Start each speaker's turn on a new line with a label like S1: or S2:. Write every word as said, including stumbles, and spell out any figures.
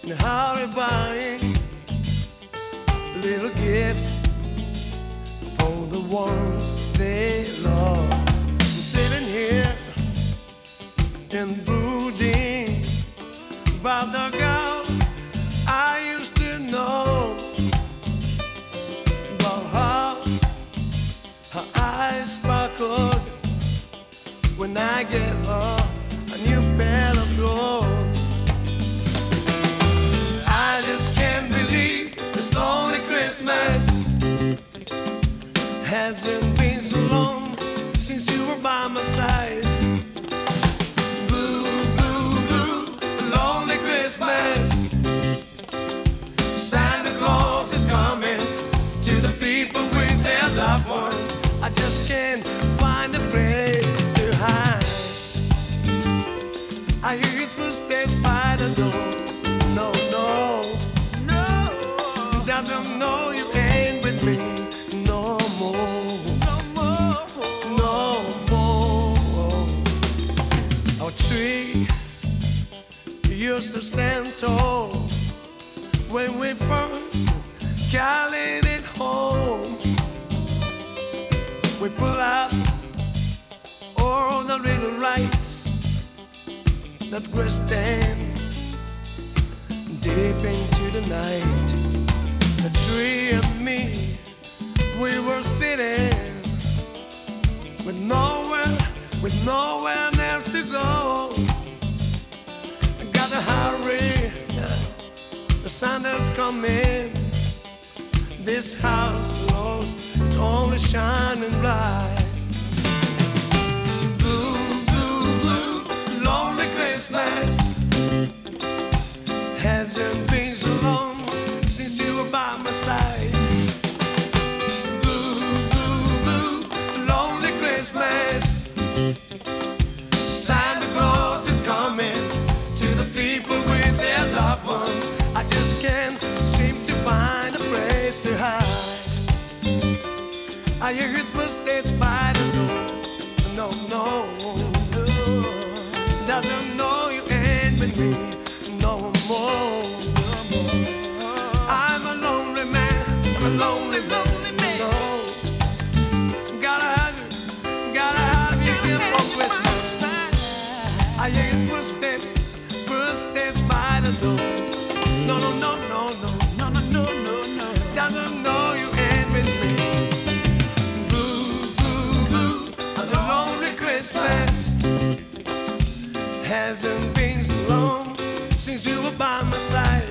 S1: and hurry buying little gifts for the ones they love. I'm sitting here and brooding about the girl I used to know, about how her eyes sparkled when I gave her a new pair of clothes. I just can't believe this lonely Christmas hasn't been so long since you were by my side. Blue, blue, blue, lonely Christmas. Santa Claus is coming to the people with their loved ones. I just can't find a place to hide. I hear his footsteps by the door. No, no, no. Doesn't know you ain't with me no more. No more, no more. Our tree used to stand tall when we first carried it home. We pull out all the little lights that were stand deep into the night. The tree and me, we were sitting with nowhere, with nowhere else to go. I gotta hurry, the sun is coming. This house lost, it's only shining bright. Blue, blue, blue, lonely Christmas. Hasn't been so long since you were by my side. Blue, blue, blue, lonely Christmas. Santa Claus is coming to the people with their loved ones. I just can't seem to find a place to hide. I hear his footsteps by the door. No, no, no. Doesn't know you ain't with me no more. I'm a lonely man. I'm a lonely, lonely man. No. Gotta have you, gotta have you here for Christmas. I hear his footsteps, footsteps by the door. No, no, no, no, no, no, no, no, no, no. Doesn't know you ain't with me. Blue, blue, blue, a lonely Christmas. Hasn't been so long since you were by my side.